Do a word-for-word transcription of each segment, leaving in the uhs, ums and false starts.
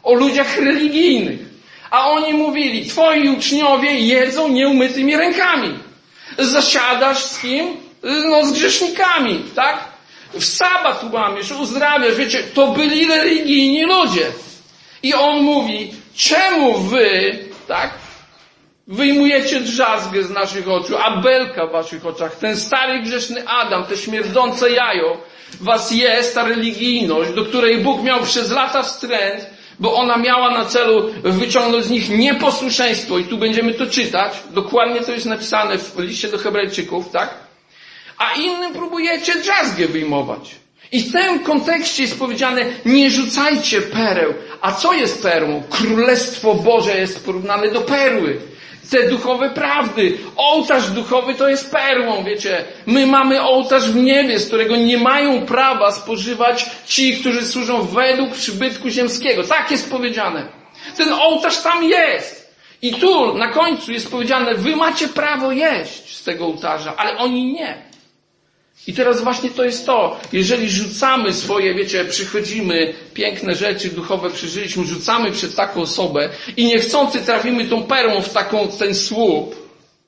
o ludziach religijnych. A oni mówili, twoi uczniowie jedzą nieumytymi rękami. Zasiadasz z kim? No z grzesznikami, tak? W sabat łamiesz, uzdrawiasz, wiecie, to byli religijni ludzie. I on mówi, czemu wy, tak, wyjmujecie drzazgę z naszych oczu, a belka w waszych oczach, ten stary grzeszny Adam, te śmierdzące jajo, was jest ta religijność, do której Bóg miał przez lata wstręt, bo ona miała na celu wyciągnąć z nich nieposłuszeństwo i tu będziemy to czytać, dokładnie to jest napisane w liście do Hebrajczyków, tak? A innym próbujecie drzazgę wyjmować. I w tym kontekście jest powiedziane, nie rzucajcie pereł. A co jest perłą? Królestwo Boże jest porównane do perły. Te duchowe prawdy. Ołtarz duchowy to jest perłą, wiecie. My mamy ołtarz w niebie, z którego nie mają prawa spożywać ci, którzy służą według przybytku ziemskiego. Tak jest powiedziane. Ten ołtarz tam jest. I tu na końcu jest powiedziane, wy macie prawo jeść z tego ołtarza, ale oni nie. I teraz właśnie to jest to, jeżeli rzucamy swoje, wiecie, przychodzimy, piękne rzeczy duchowe przeżyliśmy, rzucamy przed taką osobę i niechcący trafimy tą perłą w taką, ten słup,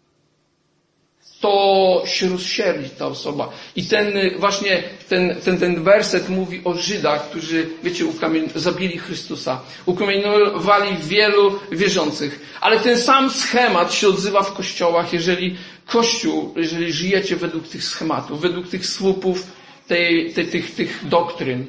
to się rozsierli ta osoba. I ten właśnie, ten, ten, ten werset mówi o Żydach, którzy, wiecie, ukamień, zabili Chrystusa. Ukamienowali wielu wierzących. Ale ten sam schemat się odzywa w kościołach, jeżeli Kościół, jeżeli żyjecie według tych schematów, według tych słupów, tej, tej, tych, tych doktryn.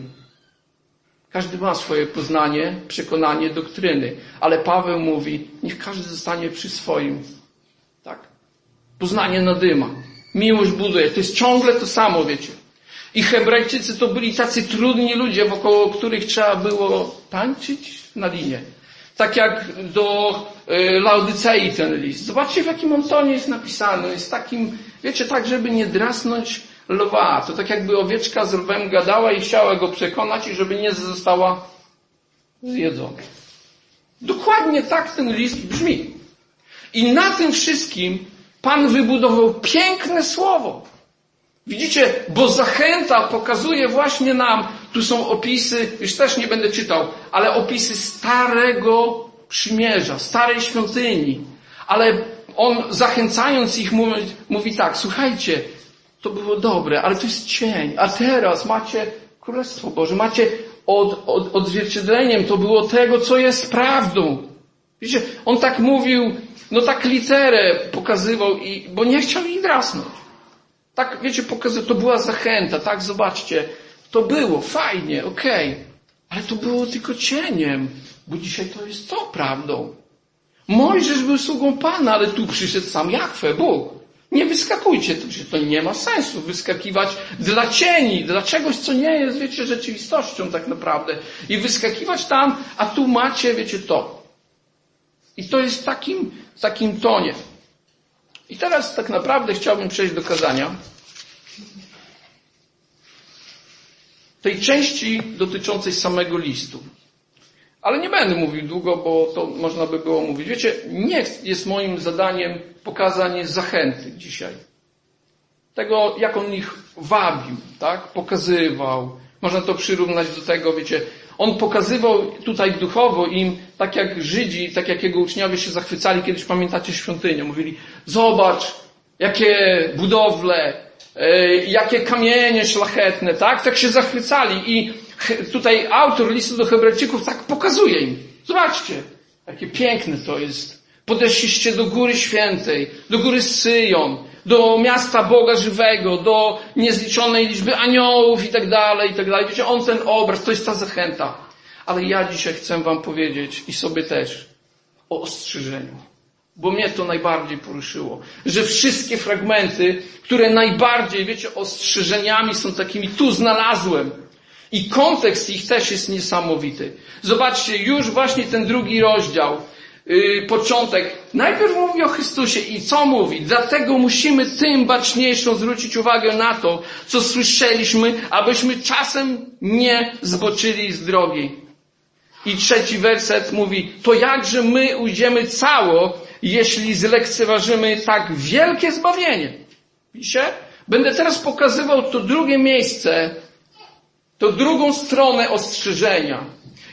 Każdy ma swoje poznanie, przekonanie, doktryny. Ale Paweł mówi, niech każdy zostanie przy swoim. Tak? Poznanie nadyma. Miłość buduje. To jest ciągle to samo, wiecie. I Hebrajczycy to byli tacy trudni ludzie, wokoło których trzeba było tańczyć na linie. Tak jak do y, Laodycei ten list. Zobaczcie, w jakim on tonie jest napisany. Jest takim, wiecie, tak, żeby nie drasnąć lwa. To tak jakby owieczka z lwem gadała i chciała go przekonać i żeby nie została zjedzona. Dokładnie tak ten list brzmi. I na tym wszystkim Pan wybudował piękne słowo. Widzicie, bo zachęta pokazuje właśnie nam, tu są opisy, już też nie będę czytał, ale opisy Starego Przymierza, Starej Świątyni. Ale on zachęcając ich mówi, mówi tak, słuchajcie, to było dobre, ale to jest cień, a teraz macie Królestwo Boże, macie od, od, odzwierciedleniem, to było tego, co jest prawdą. Widzicie, on tak mówił, no tak literę pokazywał, i, bo nie chciał ich drasnąć. Tak, wiecie, pokazywał, to była zachęta, tak, zobaczcie, to było, fajnie, okej, okay. Ale to było tylko cieniem, bo dzisiaj to jest to prawdą. Mojżesz był sługą Pana, ale tu przyszedł sam Jahwe, Bóg. Nie wyskakujcie, to, to nie ma sensu wyskakiwać dla cieni, dla czegoś, co nie jest, wiecie, rzeczywistością tak naprawdę. I wyskakiwać tam, a tu macie, wiecie, to. I to jest w takim, w takim tonie. I teraz tak naprawdę chciałbym przejść do kazania. Tej części dotyczącej samego listu. Ale nie będę mówił długo, bo to można by było mówić. Wiecie, nie jest moim zadaniem pokazanie zachęty dzisiaj. Tego, jak on ich wabił, tak? Pokazywał. Można to przyrównać do tego, wiecie, on pokazywał tutaj duchowo im, tak jak Żydzi, tak jak jego uczniowie się zachwycali, kiedyś pamiętacie świątynię. Mówili, zobacz, jakie budowle, e, jakie kamienie szlachetne, tak? Tak się zachwycali i tutaj autor listu do Hebrajczyków tak pokazuje im. Zobaczcie, jakie piękne to jest. Podeszliście do Góry Świętej, do Góry Syjon, do miasta Boga żywego, do niezliczonej liczby aniołów i tak dalej, i tak dalej. Wiecie, on ten obraz, to jest ta zachęta. Ale ja dzisiaj chcę wam powiedzieć i sobie też o ostrzeżeniu. Bo mnie to najbardziej poruszyło. Że wszystkie fragmenty, które najbardziej, wiecie, ostrzeżeniami są takimi, tu znalazłem. I kontekst ich też jest niesamowity. Zobaczcie, już właśnie ten drugi rozdział, yy, początek, najpierw mówi o Chrystusie i co mówi? Dlatego musimy tym baczniejszą zwrócić uwagę na to, co słyszeliśmy, abyśmy czasem nie zboczyli z drogi. I trzeci werset mówi, to jakże my ujdziemy cało, jeśli zlekceważymy tak wielkie zbawienie. Widzicie? Będę teraz pokazywał to drugie miejsce, to drugą stronę ostrzeżenia.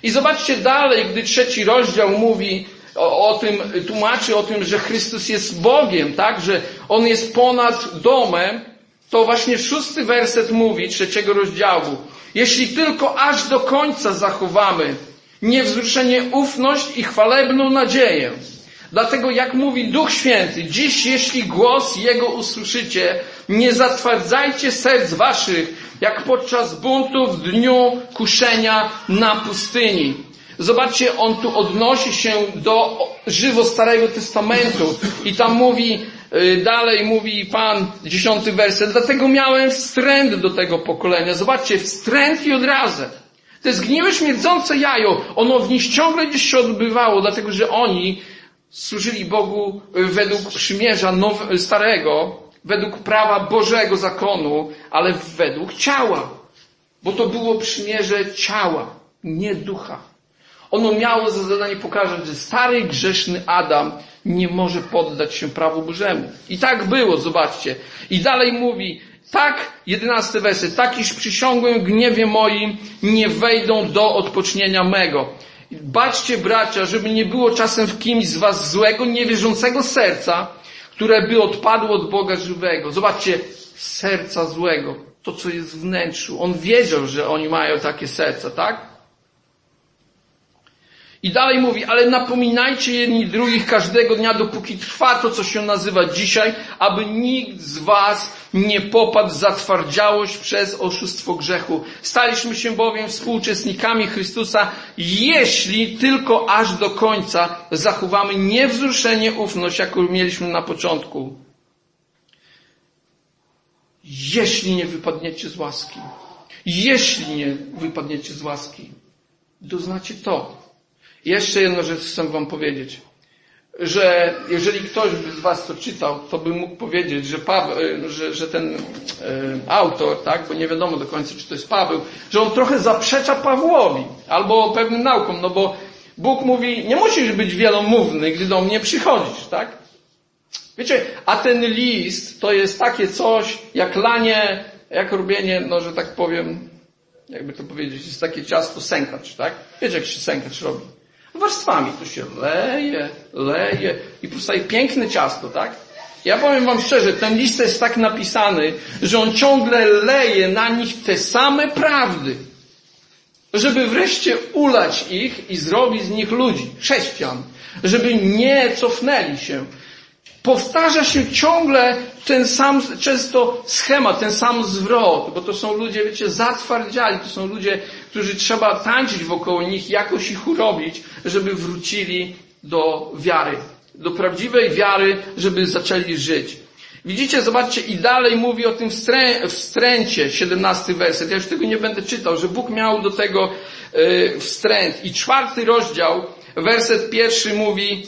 I zobaczcie dalej, gdy trzeci rozdział mówi o, o tym, tłumaczy o tym, że Chrystus jest Bogiem, tak? Że On jest ponad domem, to właśnie szósty werset mówi trzeciego rozdziału. Jeśli tylko aż do końca zachowamy niewzruszenie ufność i chwalebną nadzieję. Dlatego jak mówi Duch Święty, dziś jeśli głos Jego usłyszycie, nie zatwardzajcie serc waszych, jak podczas buntu w dniu kuszenia na pustyni. Zobaczcie, on tu odnosi się do żywo Starego Testamentu i tam mówi, dalej mówi Pan, dziesiąty werset, dlatego miałem wstręt do tego pokolenia. Zobaczcie, wstręt i odrazę. To jest zgniłe, śmierdzące jajo. Ono w nich ciągle gdzieś się odbywało, dlatego że oni służyli Bogu według przymierza now, starego, według prawa Bożego zakonu, ale według ciała. Bo to było przymierze ciała, nie ducha. Ono miało za zadanie pokazać, że stary, grzeszny Adam nie może poddać się prawu Bożemu. I tak było, zobaczcie. I dalej mówi, tak, jedenasty werset, tak iż przysiągłem w gniewie moim, nie wejdą do odpocznienia mego. Baczcie, bracia, żeby nie było czasem w kimś z was złego, niewierzącego serca, które by odpadło od Boga żywego. Zobaczcie, serca złego, to co jest w wnętrzu. On wiedział, że oni mają takie serca, tak? I dalej mówi, ale napominajcie jedni drugich każdego dnia, dopóki trwa to, co się nazywa dzisiaj, aby nikt z was nie popadł w zatwardziałość przez oszustwo grzechu. Staliśmy się bowiem współuczestnikami Chrystusa, jeśli tylko aż do końca zachowamy niewzruszenie ufność, jaką mieliśmy na początku. Jeśli nie wypadniecie z łaski, jeśli nie wypadniecie z łaski, doznacie to. Jeszcze jedną rzecz chcę wam powiedzieć, że jeżeli ktoś by z was to czytał, to by mógł powiedzieć, że, Paweł, że, że ten e, autor, tak, bo nie wiadomo do końca, czy to jest Paweł, że on trochę zaprzecza Pawłowi albo pewnym naukom, no bo Bóg mówi, nie musisz być wielomówny, gdy do mnie przychodzisz, tak? Wiecie, a ten list to jest takie coś, jak lanie, jak robienie, no że tak powiem, jakby to powiedzieć, jest takie ciasto sękacz, tak? Wiecie, jak się sękacz robi? Warstwami to się leje, leje i powstaje piękne ciasto, tak? Ja powiem wam szczerze, ten list jest tak napisany, że on ciągle leje na nich te same prawdy, żeby wreszcie ulać ich i zrobić z nich ludzi, chrześcijan, żeby nie cofnęli się. Powtarza się ciągle ten sam, często schemat, ten sam zwrot, bo to są ludzie, wiecie, zatwardziali, to są ludzie, którzy trzeba tańczyć wokoło nich, jakoś ich urobić, żeby wrócili do wiary, do prawdziwej wiary, żeby zaczęli żyć. Widzicie, zobaczcie, i dalej mówi o tym wstrę, wstręcie, siedemnasty werset. Ja już tego nie będę czytał, że Bóg miał do tego yy, wstręt. I czwarty rozdział, werset pierwszy mówi,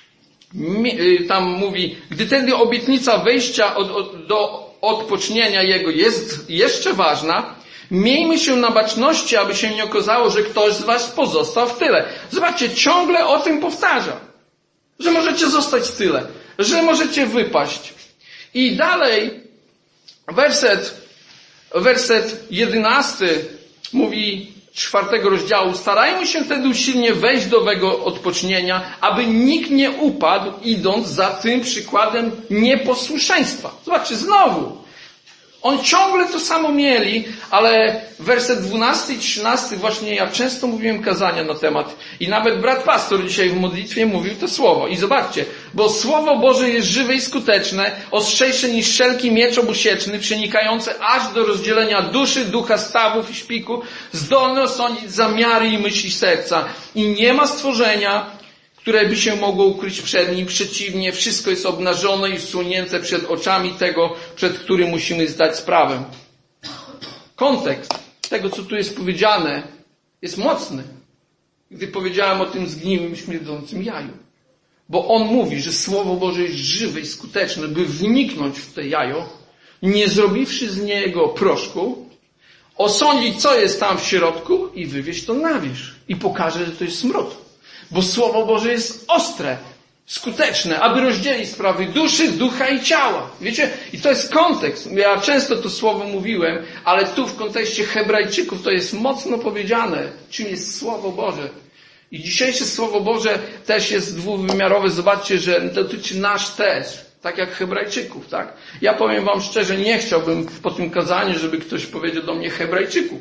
tam mówi, gdy tedy obietnica wejścia od, od, do odpocznienia Jego jest jeszcze ważna, miejmy się na baczności, aby się nie okazało, że ktoś z was pozostał w tyle. Zobaczcie, ciągle o tym powtarza, że możecie zostać w tyle, że możecie wypaść. I dalej werset, werset jedenasty mówi, czwartego rozdziału, starajmy się wtedy usilnie wejść do owego odpocznienia, aby nikt nie upadł, idąc za tym przykładem nieposłuszeństwa. Zobaczcie, znowu. On ciągle to samo mieli, ale werset dwunasty i trzynasty właśnie ja często mówiłem kazania na temat i nawet brat pastor dzisiaj w modlitwie mówił to słowo. I zobaczcie, bo Słowo Boże jest żywe i skuteczne, ostrzejsze niż wszelki miecz obusieczny, przenikające aż do rozdzielenia duszy, ducha, stawów i szpiku, zdolne osądzić zamiary i myśli serca. I nie ma stworzenia, które by się mogło ukryć przed nim. Przeciwnie, wszystko jest obnażone i wsunięte przed oczami tego, przed którym musimy zdać sprawę. Kontekst tego, co tu jest powiedziane, jest mocny. Gdy powiedziałem o tym zgniłym, śmierdzącym jaju. Bo on mówi, że Słowo Boże jest żywe i skuteczne, by wniknąć w to jajo, nie zrobiwszy z niego proszku, osądzić, co jest tam w środku i wywieźć to na wierzch. I pokaże, że to jest smród. Bo Słowo Boże jest ostre. skuteczne, aby rozdzielić sprawy duszy, ducha i ciała. Wiecie? I to jest kontekst. Ja często to słowo mówiłem, ale tu w kontekście Hebrajczyków to jest mocno powiedziane, czym jest Słowo Boże. I dzisiejsze Słowo Boże też jest dwuwymiarowe. Zobaczcie, że dotyczy nas też. Tak jak Hebrajczyków, tak? Ja powiem wam szczerze, nie chciałbym po tym kazaniu, żeby ktoś powiedział do mnie Hebrajczyków.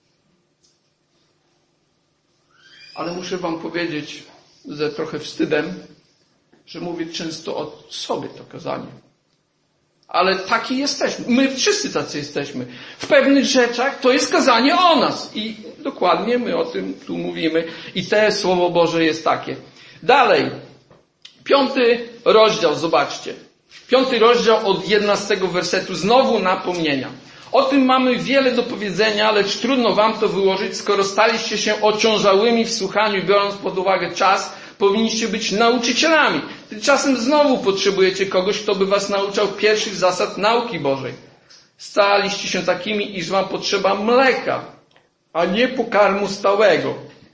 Ale muszę wam powiedzieć ze trochę wstydem, że mówię często o sobie to kazanie. Ale taki jesteśmy. My wszyscy tacy jesteśmy. W pewnych rzeczach to jest kazanie o nas. I dokładnie my o tym tu mówimy. I te Słowo Boże jest takie. Dalej. Piąty rozdział, zobaczcie. Piąty rozdział od jedenastego wersetu. Znowu napomnienia. O tym mamy wiele do powiedzenia, lecz trudno wam to wyłożyć, skoro staliście się ociążałymi w słuchaniu, biorąc pod uwagę czas, powinniście być nauczycielami. Tymczasem znowu potrzebujecie kogoś, kto by was nauczał pierwszych zasad nauki Bożej. Staliście się takimi, iż wam potrzeba mleka, a nie pokarmu stałego.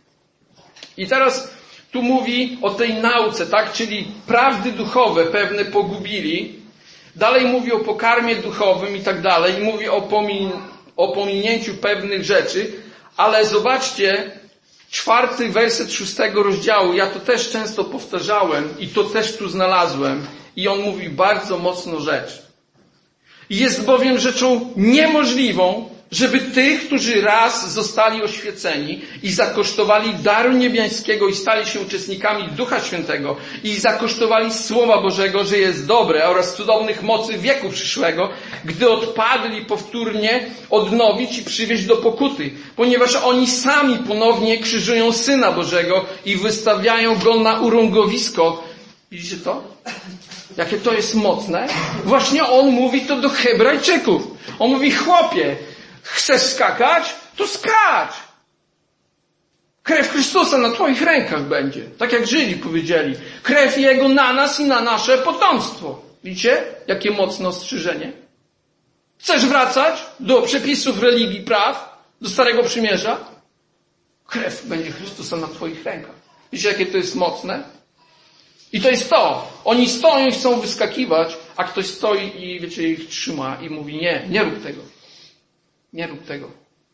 I teraz tu mówi o tej nauce, tak? Czyli prawdy duchowe pewne pogubili. Dalej mówi o pokarmie duchowym i tak dalej. I mówi o, pomin- o pominięciu pewnych rzeczy. Ale zobaczcie, czwarty werset szóstego rozdziału. Ja to też często powtarzałem i to też tu znalazłem. I on mówi bardzo mocno rzecz. Jest bowiem rzeczą niemożliwą, żeby tych, którzy raz zostali oświeceni i zakosztowali daru niebiańskiego i stali się uczestnikami Ducha Świętego i zakosztowali Słowa Bożego, że jest dobre oraz cudownych mocy wieku przyszłego, gdy odpadli powtórnie, odnowić i przywieźć do pokuty, ponieważ oni sami ponownie krzyżują Syna Bożego i wystawiają Go na urągowisko. Widzicie to? Jakie to jest mocne? Właśnie on mówi to do Hebrajczyków. On mówi, chłopie, chcesz skakać? To skacz! Krew Chrystusa na twoich rękach będzie. Tak jak Żydzi powiedzieli. Krew Jego na nas i na nasze potomstwo. Widzicie? Jakie mocne ostrzeżenie. Chcesz wracać do przepisów religii, praw? Do Starego Przymierza? Krew będzie Chrystusa na twoich rękach. Widzicie, jakie to jest mocne? I to jest to. Oni stoją i chcą wyskakiwać, a ktoś stoi i, wiecie, ich trzyma i mówi, nie, nie rób tego. Nie rób tego.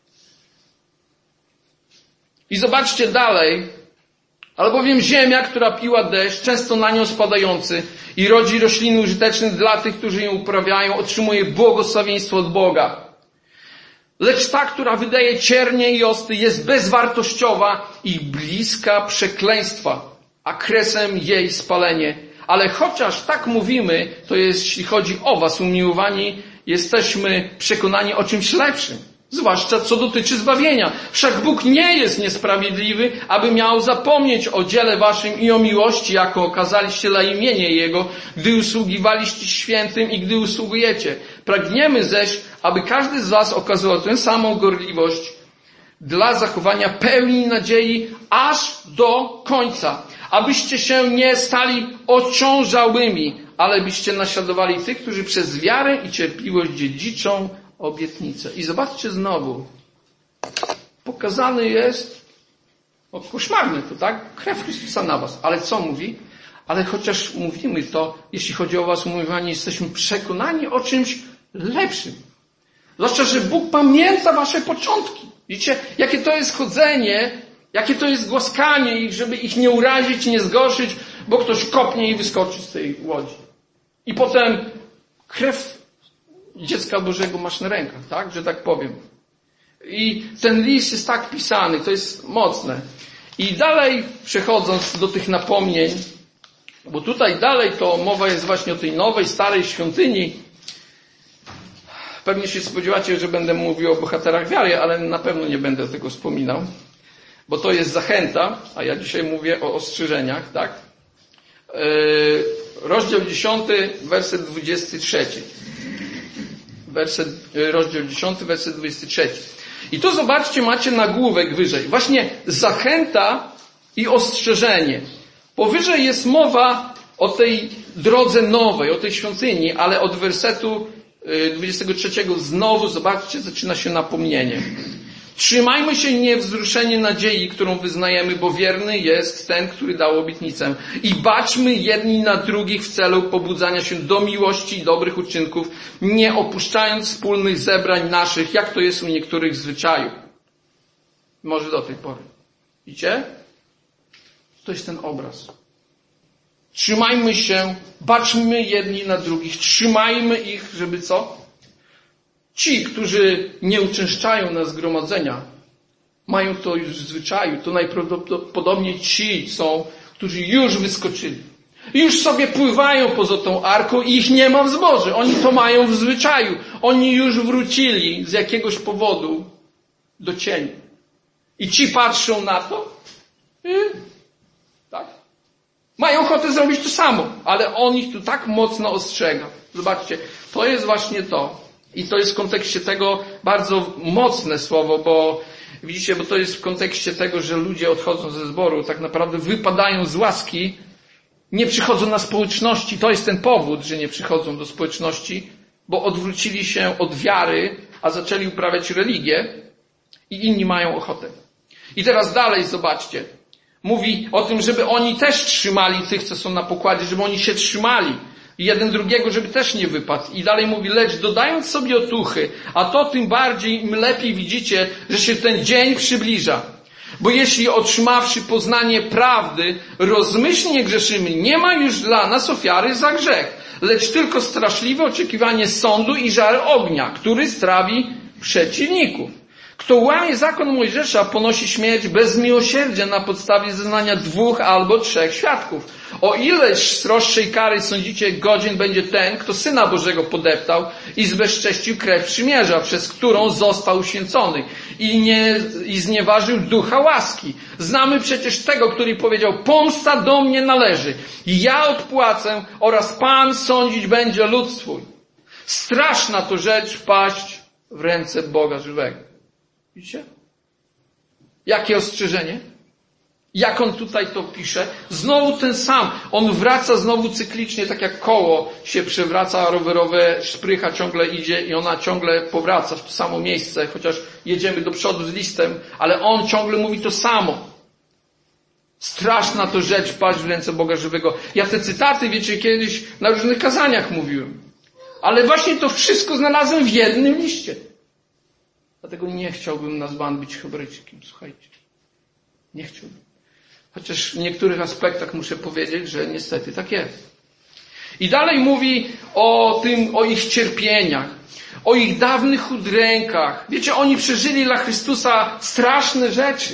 I zobaczcie dalej. Albowiem ziemia, która piła deszcz, często na nią spadający i rodzi rośliny użyteczne dla tych, którzy ją uprawiają, otrzymuje błogosławieństwo od Boga. Lecz ta, która wydaje ciernie i osty, jest bezwartościowa i bliska przekleństwa, a kresem jej spalenie. Ale chociaż tak mówimy, to jest, jeśli chodzi o was, umiłowani, jesteśmy przekonani o czymś lepszym. Zwłaszcza co dotyczy zbawienia. Wszak Bóg nie jest niesprawiedliwy, aby miał zapomnieć o dziele waszym i o miłości, jaką okazaliście dla imienia Jego, gdy usługiwaliście świętym i gdy usługujecie. Pragniemy zaś, aby każdy z was okazywał tę samą gorliwość dla zachowania pełni nadziei aż do końca. Abyście się nie stali ociążałymi, ale byście naśladowali tych, którzy przez wiarę i cierpliwość dziedziczą obietnicę. I zobaczcie znowu. Pokazany jest, o, koszmarny to, tak? Krew Chrystusa na was. Ale co mówi? Ale chociaż mówimy to, jeśli chodzi o was umiłowanie, jesteśmy przekonani o czymś lepszym. Zwłaszcza, że Bóg pamięta wasze początki. Widzicie, jakie to jest chodzenie, jakie to jest głaskanie ich, żeby ich nie urazić, nie zgorszyć, bo ktoś kopnie i wyskoczy z tej łodzi. I potem krew dziecka Bożego masz na rękach, tak? Że tak powiem. I ten list jest tak pisany, to jest mocne. I dalej przechodząc do tych napomnień, bo tutaj dalej to mowa jest właśnie o tej nowej, starej świątyni. Pewnie się spodziewacie, że będę mówił o bohaterach wiary, ale na pewno nie będę tego wspominał, bo to jest zachęta, a ja dzisiaj mówię o ostrzeżeniach, tak? Yy, rozdział dziesiąty, werset dwudziesty trzeci. Werset, rozdział dziesiąty, werset dwudziesty trzeci. I tu zobaczcie, macie nagłówek wyżej. Właśnie zachęta i ostrzeżenie. Powyżej jest mowa o tej drodze nowej, o tej świątyni, ale od wersetu dwudziestego trzeciego znowu, zobaczcie, zaczyna się napomnienie. Trzymajmy się niewzruszenie nadziei, którą wyznajemy, bo wierny jest ten, który dał obietnicę. I baczmy jedni na drugich w celu pobudzania się do miłości i dobrych uczynków, nie opuszczając wspólnych zebrań naszych, jak to jest u niektórych zwyczajów. Może do tej pory. Widzicie? To jest ten obraz. Trzymajmy się, baczmy jedni na drugich, trzymajmy ich, żeby co? Ci, którzy nie uczęszczają na zgromadzenia, mają to już w zwyczaju. To najprawdopodobniej ci są, którzy już wyskoczyli. Już sobie pływają poza tą arką i ich nie ma w zborze. Oni to mają w zwyczaju. Oni już wrócili z jakiegoś powodu do cieni. I ci patrzą na to i tak. Mają ochotę zrobić to samo, ale on ich tu tak mocno ostrzega. Zobaczcie, to jest właśnie to. I to jest w kontekście tego bardzo mocne słowo, bo widzicie, bo to jest w kontekście tego, że ludzie odchodzą ze zboru, tak naprawdę wypadają z łaski, nie przychodzą na społeczności. To jest ten powód, że nie przychodzą do społeczności, bo odwrócili się od wiary, a zaczęli uprawiać religię i inni mają ochotę. I teraz dalej zobaczcie. Mówi o tym, żeby oni też trzymali tych, co są na pokładzie, żeby oni się trzymali. I jeden drugiego, żeby też nie wypadł. I dalej mówi, lecz dodając sobie otuchy, a to tym bardziej im lepiej widzicie, że się ten dzień przybliża. Bo jeśli otrzymawszy poznanie prawdy, rozmyślnie grzeszymy, nie ma już dla nas ofiary za grzech, lecz tylko straszliwe oczekiwanie sądu i żar ognia, który strawi przeciwników. Kto łamie zakon Mojżesza, ponosi śmierć bez miłosierdzia na podstawie zeznania dwóch albo trzech świadków. O ileż sroższej kary sądzicie, godzien będzie ten, kto Syna Bożego podeptał i zbezcześcił krew przymierza, przez którą został uświęcony i, nie, i znieważył ducha łaski. Znamy przecież tego, który powiedział, pomsta do mnie należy, ja odpłacę oraz Pan sądzić będzie lud swój. Straszna to rzecz wpaść w ręce Boga żywego. Widzicie? Jakie ostrzeżenie? Jak on tutaj to pisze? Znowu ten sam. On wraca znowu cyklicznie, tak jak koło się przewraca, rowerowe szprycha ciągle idzie i ona ciągle powraca w to samo miejsce, chociaż jedziemy do przodu z listem, ale on ciągle mówi to samo. Straszna to rzecz paść w ręce Boga żywego. Ja te cytaty, wiecie, kiedyś na różnych kazaniach mówiłem. Ale właśnie to wszystko znalazłem w jednym liście. Dlatego nie chciałbym na zban być Hebrajczykiem, słuchajcie. Nie chciałbym. Chociaż w niektórych aspektach muszę powiedzieć, że niestety tak jest. I dalej mówi o tym, o ich cierpieniach, o ich dawnych udrękach. Wiecie, oni przeżyli dla Chrystusa straszne rzeczy.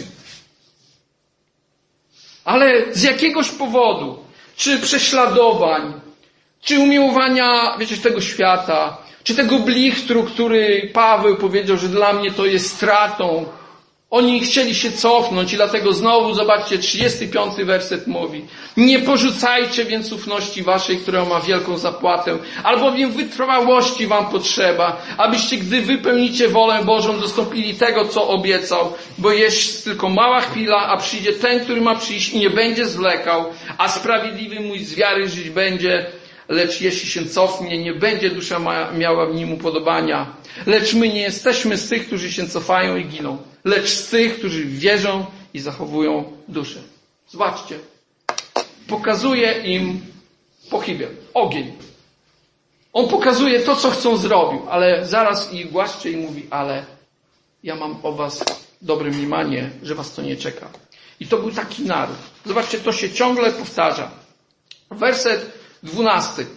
Ale z jakiegoś powodu, czy prześladowań, czy umiłowania, wiecie, tego świata, czy tego blichtru, który Paweł powiedział, że dla mnie to jest stratą. Oni chcieli się cofnąć i dlatego znowu, zobaczcie, trzydziesty piąty werset mówi. Nie porzucajcie więc ufności waszej, która ma wielką zapłatę, albowiem wytrwałości wam potrzeba, abyście, gdy wypełnicie wolę Bożą, dostąpili tego, co obiecał, bo jest tylko mała chwila, a przyjdzie ten, który ma przyjść i nie będzie zwlekał, a sprawiedliwy mój z wiary żyć będzie, lecz jeśli się cofnie, nie będzie dusza ma, miała w nim upodobania. Lecz my nie jesteśmy z tych, którzy się cofają i giną, lecz z tych, którzy wierzą i zachowują duszę. Zobaczcie. Pokazuje im pochybę, ogień. On pokazuje to, co chcą zrobić, ale zaraz ich głaszcze i mówi, ale ja mam o was dobre mniemanie, że was to nie czeka. I to był taki naród. Zobaczcie, to się ciągle powtarza. Werset dwunasty.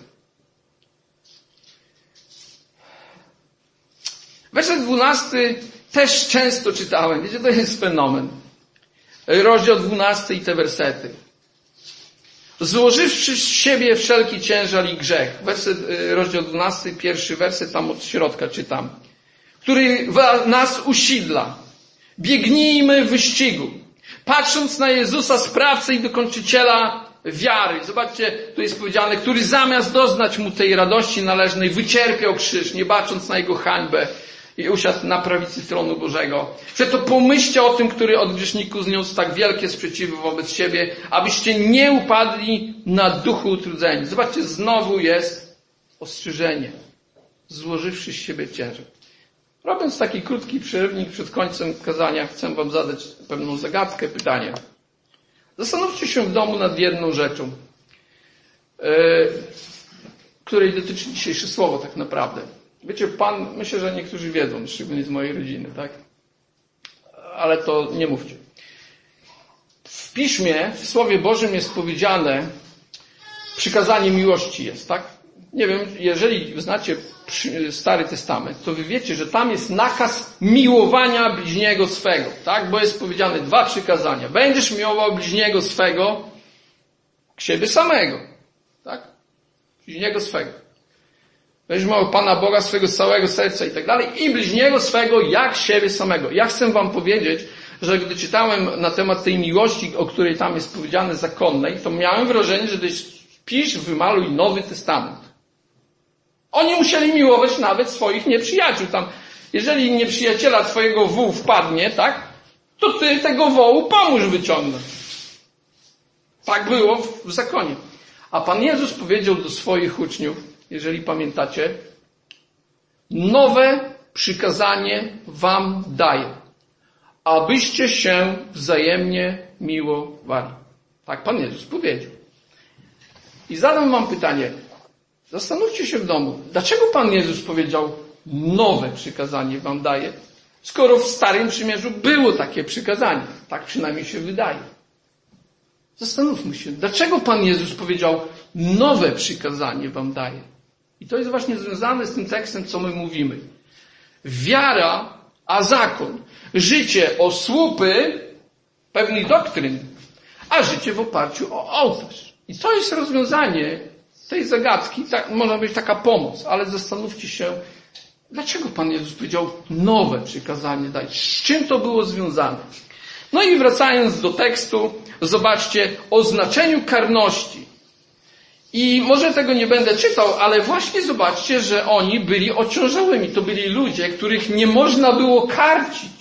Werset dwunasty też często czytałem. Wiecie, to jest fenomen. Rozdział dwunasty i te wersety. Złożywszy z siebie wszelki ciężar i grzech. Werset, rozdział dwunasty, pierwszy werset, tam od środka czytam. Który nas usidla. Biegnijmy w wyścigu. Patrząc na Jezusa, sprawcę i dokończyciela wiary. Zobaczcie, tu jest powiedziane, który zamiast doznać mu tej radości należnej, wycierpiał krzyż, nie bacząc na jego hańbę i usiadł na prawicy tronu Bożego. Przeto pomyślcie o tym, który od grzeszników zniósł tak wielkie sprzeciwy wobec siebie, abyście nie upadli na duchu utrudzeni. Zobaczcie, znowu jest ostrzeżenie. Złożywszy z siebie ciężar. Robiąc taki krótki przerywnik przed końcem kazania, chcę wam zadać pewną zagadkę, pytanie. Zastanówcie się w domu nad jedną rzeczą, yy, której dotyczy dzisiejsze słowo tak naprawdę. Wiecie, Pan, myślę, że niektórzy wiedzą, szczególnie z mojej rodziny, tak? Ale to nie mówcie. W Piśmie, w Słowie Bożym jest powiedziane, przykazanie miłości jest, tak? Nie wiem, jeżeli znacie Stary Testament, to wy wiecie, że tam jest nakaz miłowania bliźniego swego, tak? Bo jest powiedziane dwa przykazania. Będziesz miłował bliźniego swego, siebie samego, tak? Bliźniego swego. Będziesz miłował Pana Boga swego z całego serca i tak dalej. I bliźniego swego jak siebie samego. Ja chcę wam powiedzieć, że gdy czytałem na temat tej miłości, o której tam jest powiedziane zakonnej, to miałem wrażenie, że gdyś pisz, wymaluj Nowy Testament. Oni musieli miłować nawet swoich nieprzyjaciół. Tam, jeżeli nieprzyjaciela twojego wół wpadnie, tak, to ty tego wołu pomóż wyciągnąć. Tak było w zakonie. A Pan Jezus powiedział do swoich uczniów, jeżeli pamiętacie, nowe przykazanie wam daję, abyście się wzajemnie miłowali. Tak Pan Jezus powiedział. I zadam wam pytanie, zastanówcie się w domu, dlaczego Pan Jezus powiedział, nowe przykazanie wam daję, skoro w Starym Przymierzu było takie przykazanie. Tak przynajmniej się wydaje. Zastanówmy się, dlaczego Pan Jezus powiedział, nowe przykazanie wam daję. I to jest właśnie związane z tym tekstem, co my mówimy. Wiara, a zakon. Życie o słupy pewnych doktryn, a życie w oparciu o ołtarz. I to jest rozwiązanie tej zagadki. Tak, może być taka pomoc, ale zastanówcie się, dlaczego Pan Jezus powiedział nowe przykazanie dać. Z czym to było związane? No i wracając do tekstu, zobaczcie o znaczeniu karności. I może tego nie będę czytał, ale właśnie zobaczcie, że oni byli ociążałymi. To byli ludzie, których nie można było karcić.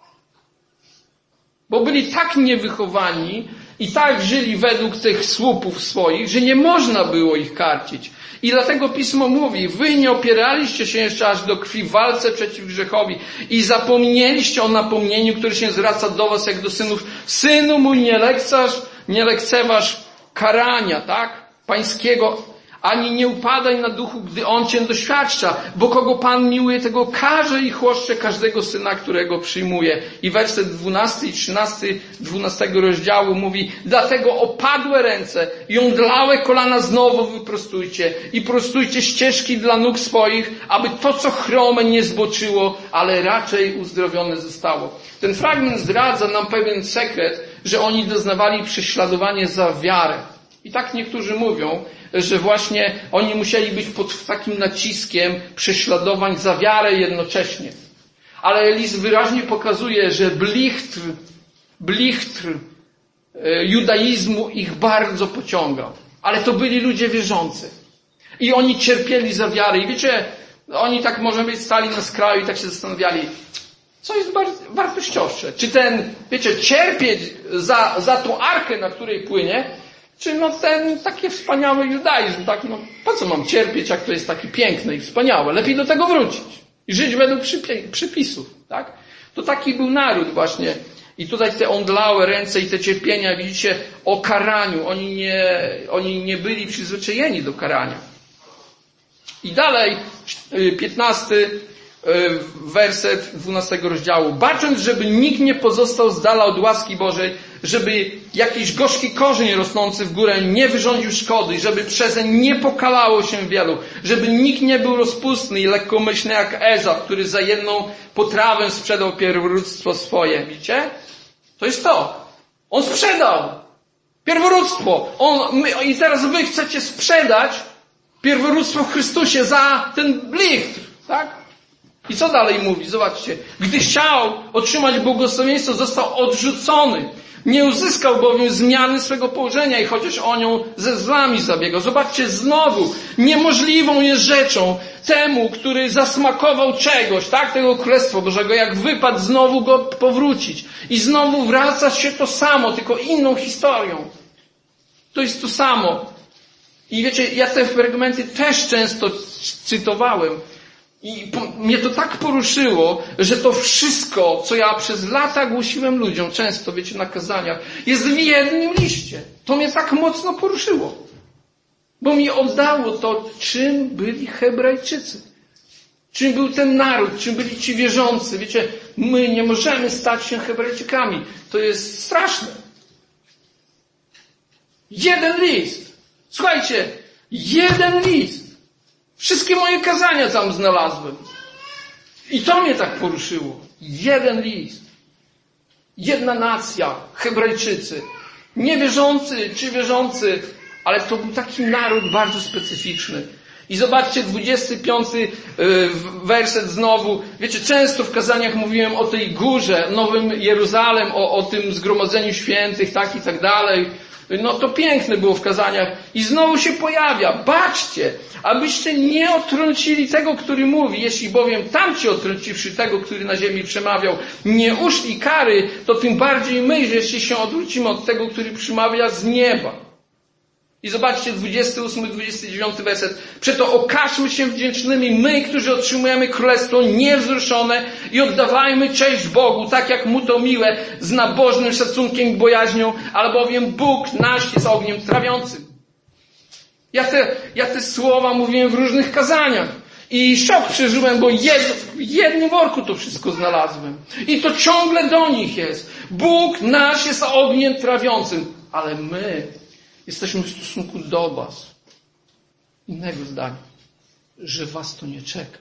Bo byli tak niewychowani i tak żyli według tych słupów swoich, że nie można było ich karcić. I dlatego Pismo mówi, wy nie opieraliście się jeszcze aż do krwi w walce przeciw grzechowi i zapomnieliście o napomnieniu, które się zwraca do was jak do synów. Synu mój, nie lekceważ, nie lekceważ karania, tak? Pańskiego, ani nie upadaj na duchu, gdy On cię doświadcza, bo kogo Pan miłuje, tego karze i chłoszcze każdego syna, którego przyjmuje. I werset dwunasty i trzynasty dwunastego rozdziału mówi, dlatego opadłe ręce i omdlałe kolana znowu wyprostujcie i prostujcie ścieżki dla nóg swoich, aby to, co chrome, nie zboczyło, ale raczej uzdrowione zostało. Ten fragment zdradza nam pewien sekret, że oni doznawali prześladowania za wiarę. I tak niektórzy mówią, że właśnie oni musieli być pod takim naciskiem prześladowań za wiarę jednocześnie. Ale list wyraźnie pokazuje, że blichtr, blichtr judaizmu ich bardzo pociągał. Ale to byli ludzie wierzący. I oni cierpieli za wiarę. I wiecie, oni tak może być stali na skraju i tak się zastanawiali, co jest wartościowsze. Czy ten, wiecie, cierpieć za, za tą arkę, na której płynie, czy no ten taki wspaniały judaizm, tak, no po co mam cierpieć, jak to jest taki piękne i wspaniałe? Lepiej do tego wrócić i żyć według przypisów, tak? To taki był naród właśnie. I tutaj te omdlałe ręce i te cierpienia, widzicie, o karaniu. Oni nie, oni nie byli przyzwyczajeni do karania. I dalej, piętnasty werset dwunastego rozdziału. Bacząc, żeby nikt nie pozostał z dala od łaski Bożej, żeby jakiś gorzki korzeń rosnący w górę nie wyrządził szkody, żeby przezeń nie pokalało się wielu, żeby nikt nie był rozpustny i lekkomyślny jak Ezaf, który za jedną potrawę sprzedał pierworództwo swoje. Widzicie? To jest to. On sprzedał pierworództwo. On, my, i teraz wy chcecie sprzedać pierworództwo w Chrystusie za ten blichtr, tak? I co dalej mówi? Zobaczcie. Gdy chciał otrzymać błogosławieństwo, został odrzucony. Nie uzyskał bowiem zmiany swego położenia i chociaż o nią ze złami zabiegał. Zobaczcie, znowu niemożliwą jest rzeczą temu, który zasmakował czegoś, tak, tego Królestwa Bożego, jak wypadł, znowu go powrócić. I znowu wraca się to samo, tylko inną historią. To jest to samo. I wiecie, ja te fragmenty też często cytowałem. I po, mnie to tak poruszyło, że to wszystko, co ja przez lata głosiłem ludziom, często, wiecie, na kazaniach, jest w jednym liście. To mnie tak mocno poruszyło. Bo mi oddało to, czym byli Hebrajczycy. Czym był ten naród, czym byli ci wierzący. Wiecie, my nie możemy stać się Hebrajczykami. To jest straszne. Jeden list. Słuchajcie, jeden list. Wszystkie moje kazania tam znalazłem. I to mnie tak poruszyło. Jeden list. Jedna nacja, Hebrajczycy. Niewierzący czy wierzący, ale to był taki naród bardzo specyficzny. I zobaczcie, dwudziesty piąty werset znowu. Wiecie, często w kazaniach mówiłem o tej górze, Nowym Jeruzalem, o, o tym zgromadzeniu świętych, tak i tak dalej. No to piękne było w kazaniach. I znowu się pojawia. Baczcie, abyście nie odtrącili tego, który mówi. Jeśli bowiem tamci odtrąciwszy tego, który na ziemi przemawiał, nie uszli kary, to tym bardziej my, jeśli się odwrócimy od tego, który przemawia z nieba. I zobaczcie, dwudziesty ósmy, dwudziesty dziewiąty werset. Przeto okażmy się wdzięcznymi my, którzy otrzymujemy królestwo niewzruszone i oddawajmy cześć Bogu, tak jak Mu to miłe, z nabożnym szacunkiem i bojaźnią, albowiem Bóg nasz jest ogniem trawiącym. Ja te, ja te słowa mówiłem w różnych kazaniach. I szok przeżyłem, bo jed, w jednym worku to wszystko znalazłem. I to ciągle do nich jest. Bóg nasz jest ogniem trawiącym, ale my jesteśmy w stosunku do was innego zdania, że was to nie czeka.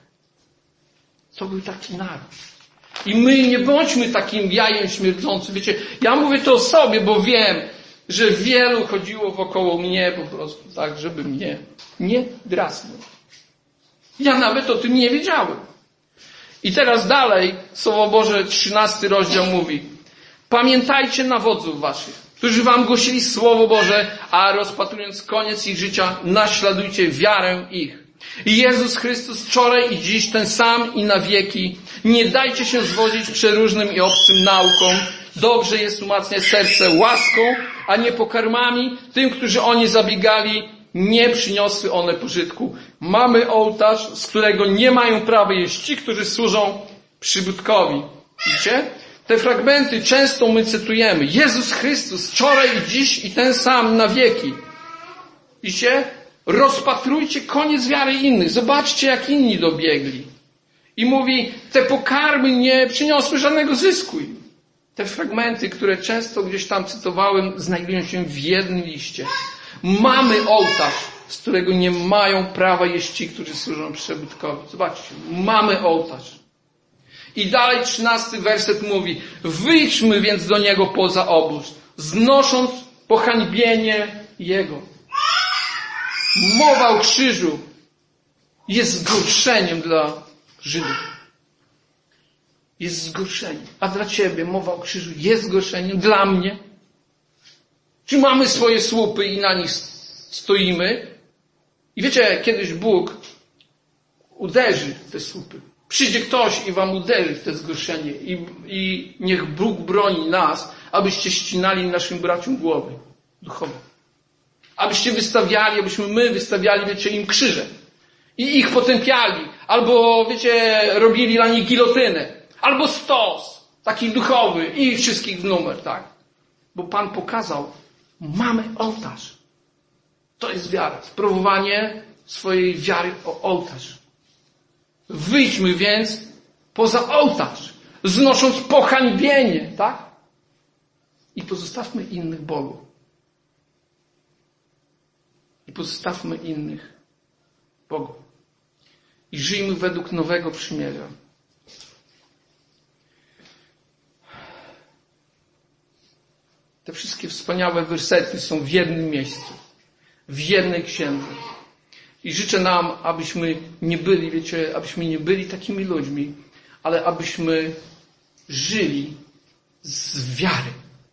To był taki naród. I my nie bądźmy takim jajem śmierdzącym. Wiecie, ja mówię to o sobie, bo wiem, że wielu chodziło wokoło mnie po prostu tak, żeby mnie nie drasnął. Ja nawet o tym nie wiedziałem. I teraz dalej Słowo Boże, trzynasty rozdział mówi: pamiętajcie na wodzów waszych, którzy wam głosili Słowo Boże, a rozpatrując koniec ich życia, naśladujcie wiarę ich. I Jezus Chrystus wczoraj i dziś ten sam i na wieki. Nie dajcie się zwodzić przeróżnym i obcym naukom. Dobrze jest umacniać serce łaską, a nie pokarmami. Tym, którzy o nie zabiegali, nie przyniosły one pożytku. Mamy ołtarz, z którego nie mają prawa jeść ci, którzy służą przybytkowi. Widzicie? Te fragmenty często my cytujemy. Jezus Chrystus wczoraj i dziś i ten sam na wieki. Widzicie? Rozpatrujcie koniec wiary innych. Zobaczcie, jak inni dobiegli. I mówi, te pokarmy nie przyniosły żadnego zysku. Te fragmenty, które często gdzieś tam cytowałem, znajdują się w jednym liście. Mamy ołtarz, z którego nie mają prawa jeść ci, którzy służą przybytkowi. Zobaczcie, mamy ołtarz. I dalej trzynasty werset mówi: wyjdźmy więc do Niego poza obóz, znosząc pohańbienie Jego. Mowa o krzyżu jest zgorszeniem dla Żydów. Jest zgorszeniem. A dla Ciebie mowa o krzyżu jest zgorszeniem? Dla mnie? Czy mamy swoje słupy i na nich stoimy? I wiecie, kiedyś Bóg uderzy w te słupy. Przyjdzie ktoś i wam uderzy w te zgorszenie i, i niech Bóg broni nas, abyście ścinali naszym braciom głowy duchowo. Abyście wystawiali, abyśmy my wystawiali, wiecie, im krzyże. I ich potępiali. Albo, wiecie, robili dla nich gilotynę. Albo stos. Taki duchowy. I wszystkich w numer, tak. Bo Pan pokazał, mamy ołtarz. To jest wiara. Sprawowanie swojej wiary o ołtarz. Wyjdźmy więc poza ołtarz, znosząc pohańbienie, tak? I pozostawmy innych bogów. I pozostawmy innych bogów. I żyjmy według nowego przymierza. Te wszystkie wspaniałe wersety są w jednym miejscu. W jednej księdze. I życzę nam, abyśmy nie byli, wiecie, abyśmy nie byli takimi ludźmi, ale abyśmy żyli z wiary.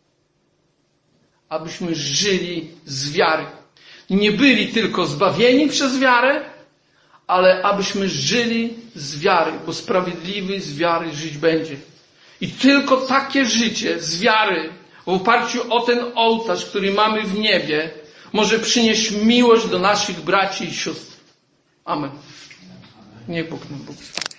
Abyśmy żyli z wiary. Nie byli tylko zbawieni przez wiarę, ale abyśmy żyli z wiary, bo sprawiedliwy z wiary żyć będzie. I tylko takie życie z wiary, w oparciu o ten ołtarz, który mamy w niebie, może przynieść miłość do naszych braci i sióstr. Amen. Niech Bóg nam Bóg.